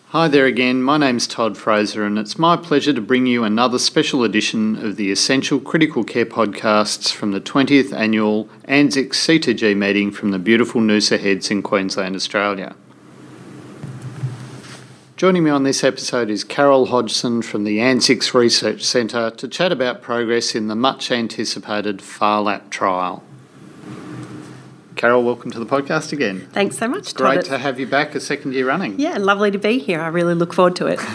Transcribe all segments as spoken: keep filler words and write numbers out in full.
Hi there again, my name's Todd Fraser and it's my pleasure to bring you another special edition of the Essential Critical Care podcasts from the twentieth Annual A N Z I C C two G meeting from the beautiful Noosa Heads in Queensland, Australia. Joining me on this episode is Carol Hodgson from the A N Z I C Research Centre to chat about progress in the much anticipated FARLAP trial. Carol, welcome to the podcast again. Thanks so much, Todd. Great Todd. to have you back a second year running. Yeah, lovely to be here. I really look forward to it.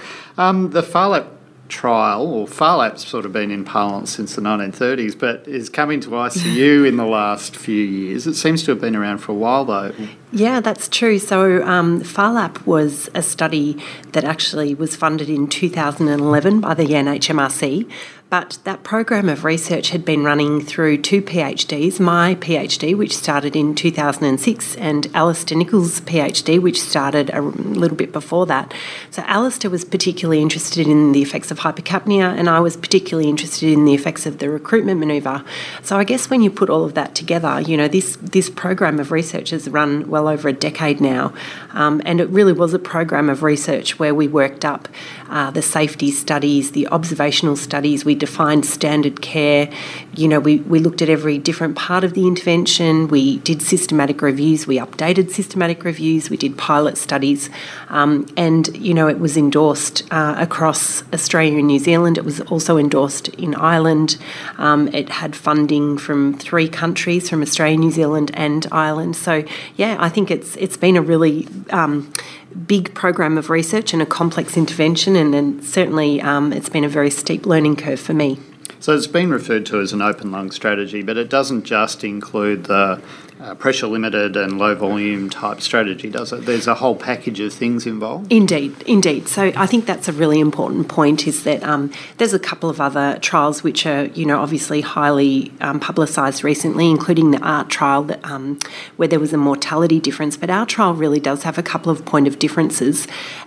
um, the FARLAP trial, or FARLAP's sort of been in parlance since the nineteen thirties, but is coming to I C U in the last few years. It seems to have been around for a while though. Yeah, that's true. So um, FARLAP was a study that actually was funded in two thousand eleven by the N H M R C. But that program of research had been running through two PhDs, my PhD, which started in two thousand six, and Alistair Nichols' PhD, which started a little bit before that. So Alistair was particularly interested in the effects of hypercapnia, and I was particularly interested in the effects of the recruitment manoeuvre. So I guess when you put all of that together, you know, this, this program of research has run well over a decade now, um, and it really was a program of research where we worked up uh, the safety studies, the observational studies, we defined standard care. You know, we, we looked at every different part of the intervention. We did systematic reviews. We updated systematic reviews. We did pilot studies. Um, and, you know, it was endorsed uh, across Australia and New Zealand. It was also endorsed in Ireland. Um, it had funding from three countries, from Australia, New Zealand and Ireland. So, yeah, I think it's it's been a really um, big program of research and a complex intervention, and, and certainly um, it's been a very steep learning curve for me. So it's been referred to as an open lung strategy, but it doesn't just include the uh, pressure limited and low volume type strategy, does it? There's a whole package of things involved. Indeed, indeed. So I think that's a really important point, is that um, there's a couple of other trials which are, you know, obviously highly um, publicised recently, including the ART trial that um, where there was a mortality difference. But our trial really does have a couple of point of differences.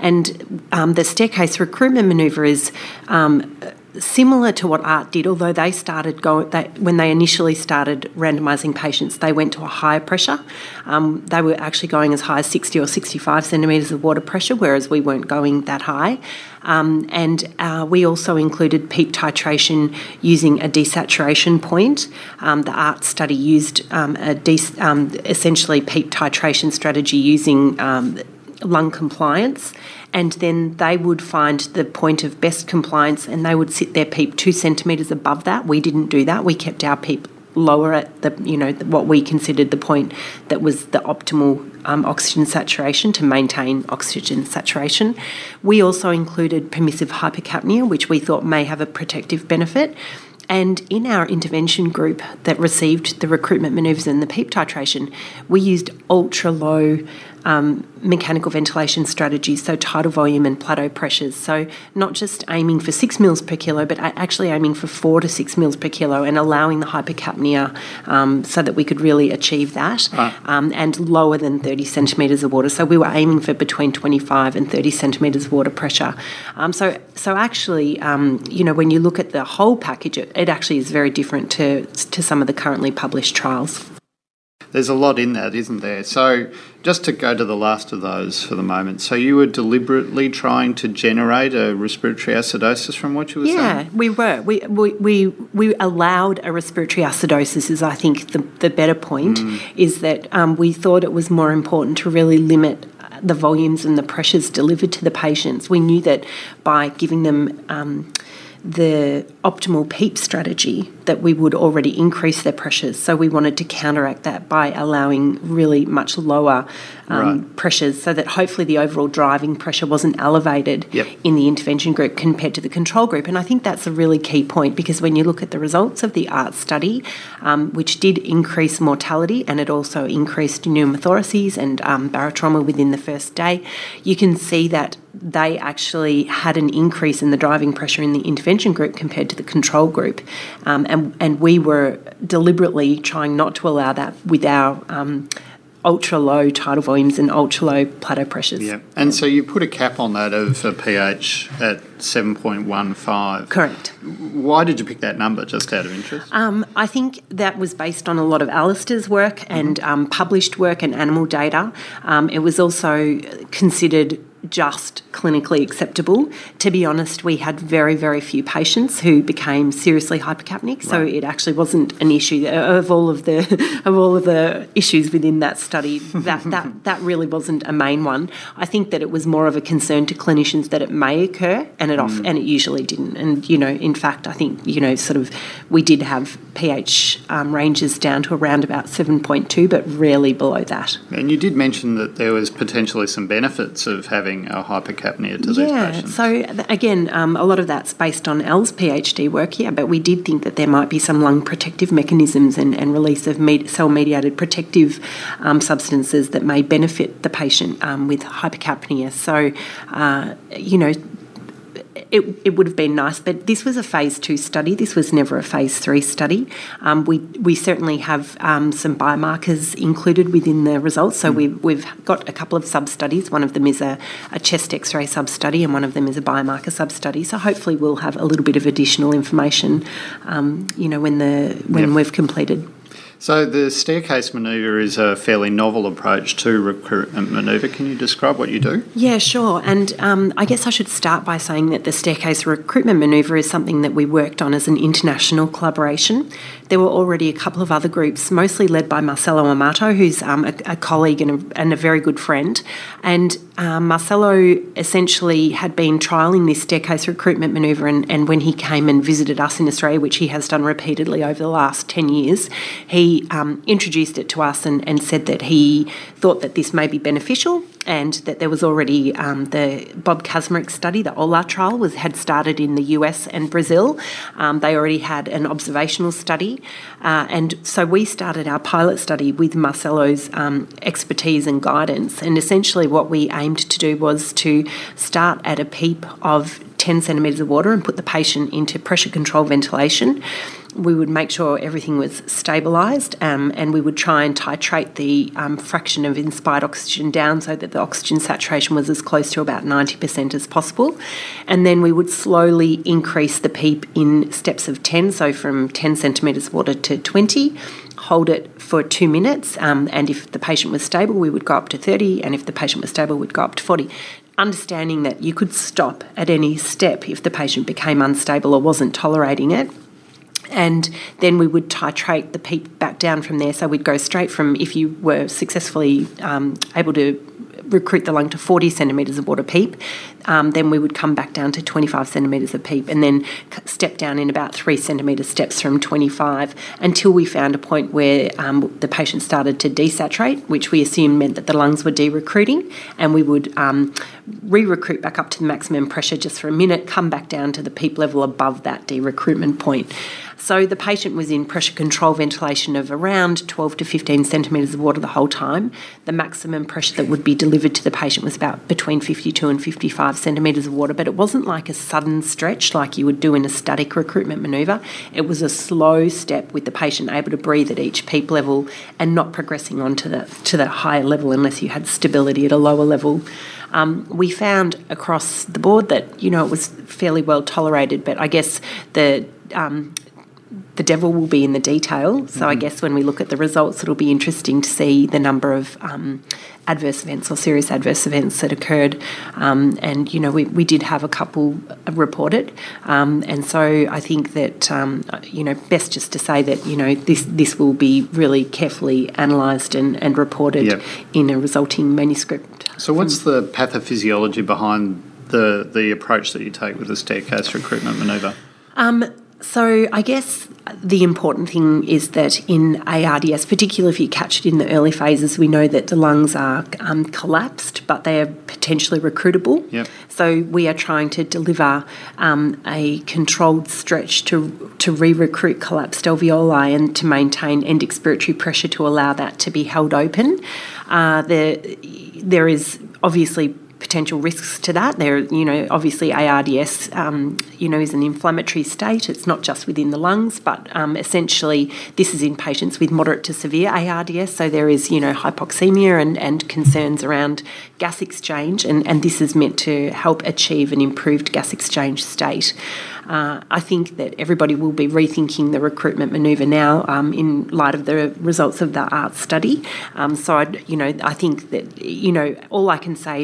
And um, the staircase recruitment manoeuvre is um, similar to what ART did, although they started go they, when they initially started randomising patients, they went to a higher pressure. Um, they were actually going as high as sixty or sixty-five centimetres of water pressure, whereas we weren't going that high. Um, and uh, we also included PEEP titration using a desaturation point. Um, the ART study used um, a des- um, essentially PEEP titration strategy using um, lung compliance, and then they would find the point of best compliance and they would sit their PEEP two centimetres above that. We didn't do that. We kept our PEEP lower at the, you know, what we considered the point that was the optimal um, oxygen saturation to maintain oxygen saturation. We also included permissive hypercapnia, which we thought may have a protective benefit. And in our intervention group that received the recruitment manoeuvres and the PEEP titration, we used ultra-low um, mechanical ventilation strategies, so tidal volume and plateau pressures. So not just aiming for six mils per kilo, but actually aiming for four to six mils per kilo and allowing the hypercapnia um, so that we could really achieve that, right. um, and lower than thirty centimetres of water. So we were aiming for between twenty-five and thirty centimetres of water pressure. Um, so, so actually, um, you know, when you look at the whole package, it, it actually is very different to to some of the currently published trials. There's a lot in that, isn't there? So just to go to the last of those for the moment. So you were deliberately trying to generate a respiratory acidosis from what you were yeah, saying? Yeah, we were. We, we we we allowed a respiratory acidosis is, I think, the, the better point, mm. is that um, we thought it was more important to really limit the volumes and the pressures delivered to the patients. We knew that by giving them um, the optimal PEEP strategy that we would already increase their pressures. So we wanted to counteract that by allowing really much lower um, right. pressures so that hopefully the overall driving pressure wasn't elevated yep. in the intervention group compared to the control group. And I think that's a really key point, because when you look at the results of the ART study, um, which did increase mortality and it also increased pneumothoraces and um, barotrauma within the first day, you can see that they actually had an increase in the driving pressure in the intervention group compared to the control group. Um, and, and we were deliberately trying not to allow that with our um, ultra-low tidal volumes and ultra-low plateau pressures. Yeah, and so you put a cap on that of a pH at seven point one five. Correct. Why did you pick that number, just out of interest? Um, I think that was based on a lot of Alistair's work and um, published work and animal data. Um, it was also considered just clinically acceptable. To be honest, we had very, very few patients who became seriously hypercapnic, so right. it actually wasn't an issue of all of the of all of the issues within that study. That that that really wasn't a main one. I think that it was more of a concern to clinicians that it may occur, and it off Mm. and it usually didn't. And you know, in fact, I think you know, sort of, we did have pH um, ranges down to around about seven point two, but rarely below that. And you did mention that there was potentially some benefits of having a hypercapnia to these Yeah, patients. so th- again, um, a lot of that's based on Elle's PhD work here, but we did think that there might be some lung protective mechanisms and, and release of med- cell-mediated protective um, substances that may benefit the patient um, with hypercapnia. So, uh, you know, It, it would have been nice, but this was a phase two study. This was never a phase three study. Um, we we certainly have um, some biomarkers included within the results. So mm. we've, we've got a couple of sub-studies. One of them is a, a chest X-ray sub-study and one of them is a biomarker sub-study. So hopefully we'll have a little bit of additional information, um, you know, when the when yep. we've completed. So the staircase manoeuvre is a fairly novel approach to recruitment manoeuvre. Can you describe what you do? Yeah, sure. And um, I guess I should start by saying that the staircase recruitment manoeuvre is something that we worked on as an international collaboration. There were already a couple of other groups, mostly led by Marcelo Amato, who's um, a, a colleague and a, and a very good friend. And um, Marcelo essentially had been trialling this staircase recruitment manoeuvre, and, and when he came and visited us in Australia, which he has done repeatedly over the last ten years, he um, introduced it to us and, and said that he thought that this may be beneficial, and that there was already um, the Bob Kazmarek study, the O L A trial, was had started in the U S and Brazil. Um, they already had an observational study. Uh, and so we started our pilot study with Marcelo's um, expertise and guidance. And essentially what we aimed to do was to start at a PEEP of ten centimetres of water and put the patient into pressure control ventilation. We would make sure everything was stabilised, um, and we would try and titrate the um, fraction of inspired oxygen down so that the oxygen saturation was as close to about ninety percent as possible. And then we would slowly increase the PEEP in steps of ten, so from ten centimetres of water to twenty, hold it for two minutes, um, and if the patient was stable, we would go up to thirty, and if the patient was stable, we'd go up to forty. Understanding that you could stop at any step if the patient became unstable or wasn't tolerating it. And then we would titrate the PEEP back down from there. So we'd go straight from, if you were successfully um, able to recruit the lung to forty centimetres of water PEEP, um, then we would come back down to twenty-five centimetres of PEEP, and then step down in about three centimetre steps from twenty-five until we found a point where um, the patient started to desaturate, which we assumed meant that the lungs were de-recruiting, and we would um, re-recruit back up to the maximum pressure just for a minute, come back down to the PEEP level above that de-recruitment point. So the patient was in pressure control ventilation of around twelve to fifteen centimetres of water the whole time. The maximum pressure that would be delivered to the patient was about between fifty-two and fifty-five centimetres of water, but it wasn't like a sudden stretch like you would do in a static recruitment manoeuvre. It was a slow step with the patient able to breathe at each PEEP level and not progressing on to the, to the higher level unless you had stability at a lower level. Um, we found across the board that, you know, it was fairly well tolerated, but I guess the... Um, The devil will be in the detail. So mm-hmm. I guess when we look at the results, it'll be interesting to see the number of um, adverse events or serious adverse events that occurred. Um, and, you know, we, we did have a couple reported. Um, and so I think that, um, you know, best just to say that, you know, this, this will be really carefully analysed and, and reported yep. in a resulting manuscript. So what's the pathophysiology behind the, the approach that you take with the staircase recruitment manoeuvre? Um, So I guess the important thing is that in A R D S, particularly if you catch it in the early phases, we know that the lungs are um, collapsed, but they are potentially recruitable. Yep. So we are trying to deliver um, a controlled stretch to to re-recruit collapsed alveoli and to maintain end expiratory pressure to allow that to be held open. Uh, there, there is obviously potential risks to that. There, you know, obviously A R D S, um, you know, is an inflammatory state. It's not just within the lungs, but um, essentially this is in patients with moderate to severe A R D S. So there is, you know, hypoxemia and, and concerns around gas exchange, and, and this is meant to help achieve an improved gas exchange state. Uh, I think that everybody will be rethinking the recruitment manoeuvre now um, in light of the results of the ART study. Um, so, I'd, you know, I think that, you know, all I can say is that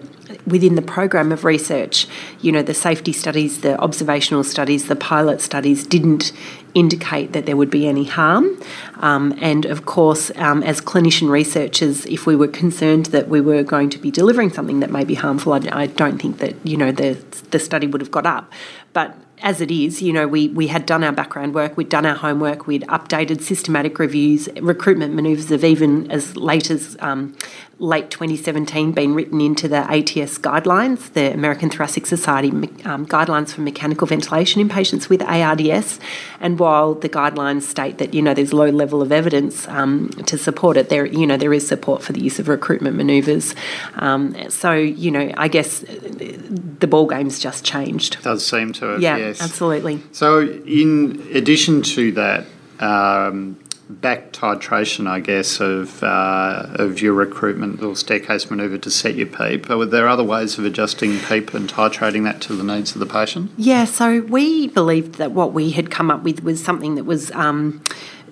within the program of research, you know, the safety studies, the observational studies, the pilot studies didn't indicate that there would be any harm. Um, and of course, um, as clinician researchers, if we were concerned that we were going to be delivering something that may be harmful, I, I don't think that, you know, the the study would have got up. But as it is, you know, we, we had done our background work, we'd done our homework, we'd updated systematic reviews, recruitment manoeuvres have even as late as um, late twenty seventeen been written into the A T S guidelines, the American Thoracic Society um, guidelines for mechanical ventilation in patients with A R D S. And while the guidelines state that, you know, there's low level of evidence um, to support it, there, you know, there is support for the use of recruitment manoeuvres. Um, so, you know, I guess the ball game's just changed. It does seem to have, yeah, yes. Absolutely. So in addition to that, um, back titration, I guess, of uh, of your recruitment or staircase manoeuvre to set your PEEP, were there other ways of adjusting PEEP and titrating that to the needs of the patient? Yeah, so we believed that what we had come up with was something that was um,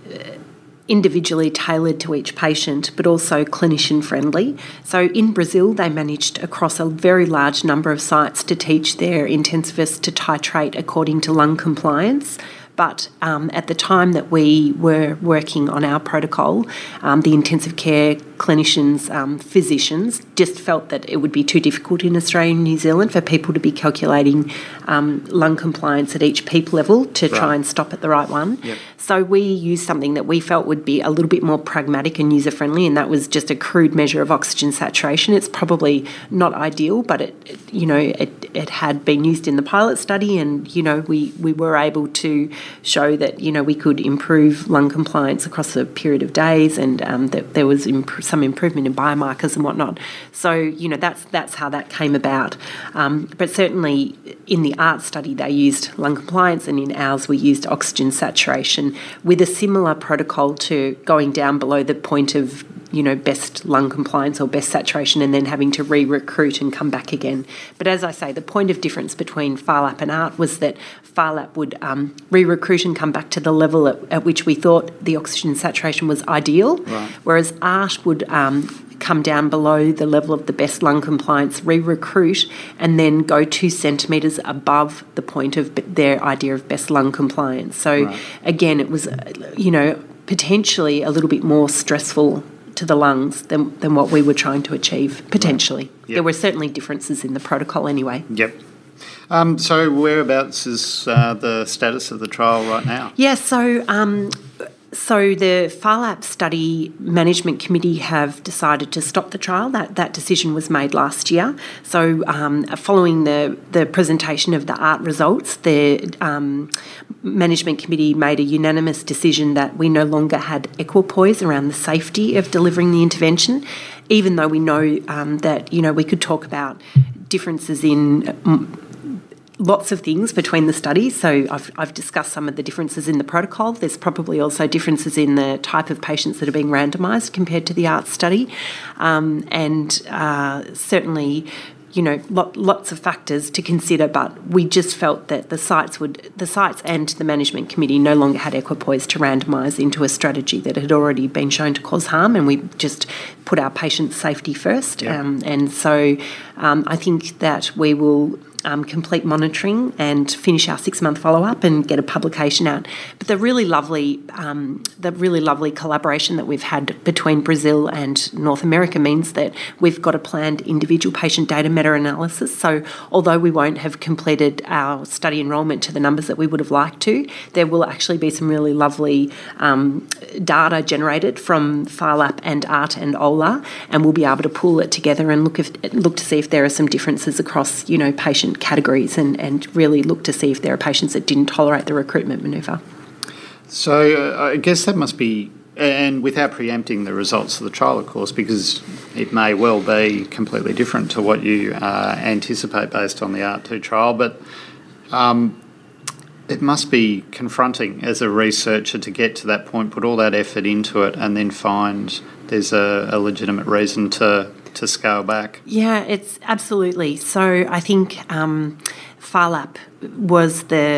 individually tailored to each patient, but also clinician friendly. So in Brazil, they managed across a very large number of sites to teach their intensivists to titrate according to lung compliance. But um, at the time that we were working on our protocol, um, the intensive care clinicians, um, physicians, just felt that it would be too difficult in Australia and New Zealand for people to be calculating um, lung compliance at each PEEP level to right. try and stop at the right one. Yep. So we used something that we felt would be a little bit more pragmatic and user-friendly, and that was just a crude measure of oxygen saturation. It's probably not ideal, but it, it you know, it, it had been used in the pilot study, and, you know, we, we were able to show that, you know, we could improve lung compliance across a period of days, and um, that there was imp- some improvement in biomarkers and whatnot. So, you know, that's that's how that came about. Um, but certainly in the ART study, they used lung compliance, and in ours, we used oxygen saturation with a similar protocol to going down below the point of, you know, best lung compliance or best saturation, and then having to re-recruit and come back again. But as I say, the point of difference between PHARLAP and ART was that PHARLAP would um, re-recruit and come back to the level at, at which we thought the oxygen saturation was ideal, right. whereas ART would um, come down below the level of the best lung compliance, re-recruit, and then go two centimetres above the point of their idea of best lung compliance. So right. again, it was, you know, potentially a little bit more stressful to the lungs than, than what we were trying to achieve, potentially. Right. Yep. There were certainly differences in the protocol anyway. Yep. Um, so whereabouts is uh, the status of the trial right now? Yeah, so um, so the PHARLAP study management committee have decided to stop the trial. That that decision was made last year. So um, following the, the presentation of the ART results, the um, management committee made a unanimous decision that we no longer had equipoise around the safety of delivering the intervention, even though we know um, that, you know, we could talk about differences in um, lots of things between the studies. So I've, I've discussed some of the differences in the protocol. There's probably also differences in the type of patients that are being randomised compared to the ART study. Um, and uh, certainly, you know, lot, lots of factors to consider, but we just felt that the sites would, the sites and the management committee no longer had equipoise to randomise into a strategy that had already been shown to cause harm, and we just put our patient safety first. Yeah. Um, and so um, I think that we will Um, complete monitoring and finish our six-month follow-up and get a publication out. But the really lovely, um, the really lovely collaboration that we've had between Brazil and North America means that we've got a planned individual patient data meta-analysis. So although we won't have completed our study enrolment to the numbers that we would have liked to, there will actually be some really lovely um, data generated from PHARLAP and ART and OLA, and we'll be able to pull it together and look if, look to see if there are some differences across, you know, patient categories, and, and really look to see if there are patients that didn't tolerate the recruitment manoeuvre. So uh, I guess that must be, and without preempting the results of the trial, of course, because it may well be completely different to what you uh, anticipate based on the ART two trial, but um, it must be confronting as a researcher to get to that point, put all that effort into it, and then find there's a, a legitimate reason to to scale back. Yeah, it's absolutely. So I think um, PHARLAP was the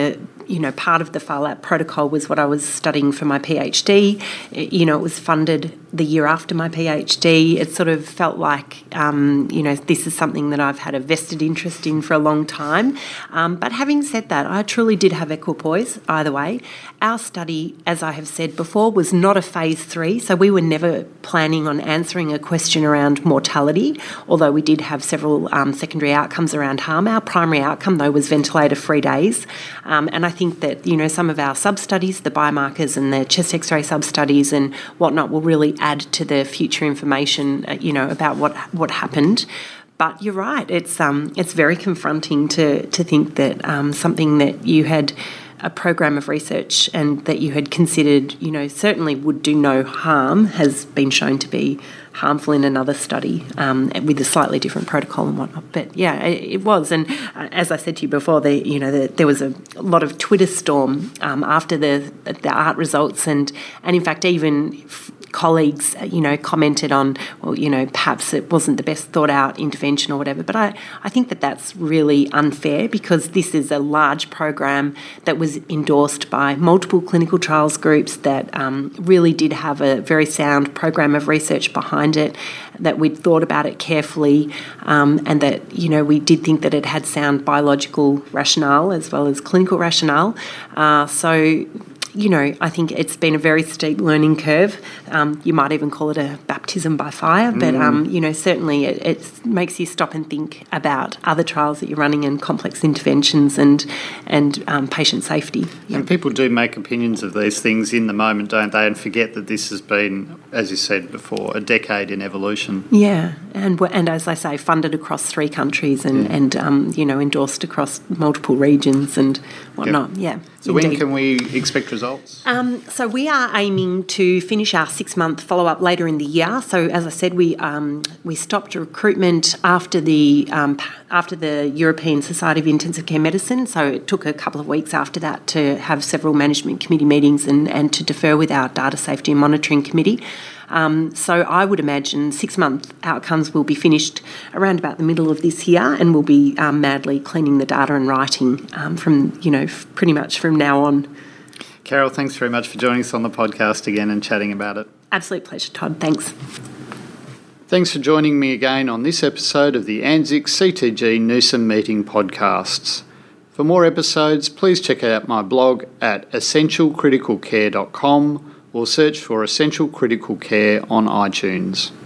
you know, part of the PHALAP protocol was what I was studying for my PhD. It, you know, it was funded the year after my PhD. It sort of felt like, um, you know, this is something that I've had a vested interest in for a long time. Um, but having said that, I truly did have equipoise either way. Our study, as I have said before, was not a phase three, so we were never planning on answering a question around mortality, although we did have several um, secondary outcomes around harm. Our primary outcome, though, was ventilator-free days. Um, and I think that, you know, some of our sub-studies, the biomarkers and the chest X-ray sub-studies and whatnot, will really add to the future information, uh, you know, about what what happened. But you're right, it's um it's very confronting to to think that um, something that you had a program of research and that you had considered, you know, certainly would do no harm, has been shown to be harmful in another study um, with a slightly different protocol and whatnot. But yeah, it, it was. And uh, as I said to you before, the, you know, the, there was a lot of Twitter storm um, after the the A R T results, and and in fact even F- colleagues, you know, commented on, well, you know, perhaps it wasn't the best thought out intervention or whatever. But I, I think that that's really unfair, because this is a large program that was endorsed by multiple clinical trials groups that um, really did have a very sound program of research behind it, that we'd thought about it carefully, um, and that, you know, we did think that it had sound biological rationale as well as clinical rationale. Uh, so, you know, I think it's been a very steep learning curve. Um, you might even call it a baptism by fire, but, mm. um, you know, certainly it, it makes you stop and think about other trials that you're running and complex interventions and and um, patient safety. Yeah. And people do make opinions of these things in the moment, don't they, and forget that this has been, as you said before, a decade in evolution. Yeah, and and as I say, funded across three countries and, yeah. and um, you know, endorsed across multiple regions and whatnot, yep. yeah. So indeed. When can we expect results? Um, so we are aiming to finish our six-month follow-up later in the year. So as I said, we um, we stopped recruitment after the um, after the European Society of Intensive Care Medicine. So it took a couple of weeks after that to have several management committee meetings and, and to defer with our data safety and monitoring committee. Um, so I would imagine six-month outcomes will be finished around about the middle of this year, and we'll be um, madly cleaning the data and writing um, from, you know, f- pretty much from now on. Carol, thanks very much for joining us on the podcast again and chatting about it. Absolute pleasure, Todd. Thanks. Thanks for joining me again on this episode of the ANZICS C T G Newsome Meeting podcasts. For more episodes, please check out my blog at essential critical care dot com or search for Essential Critical Care on iTunes.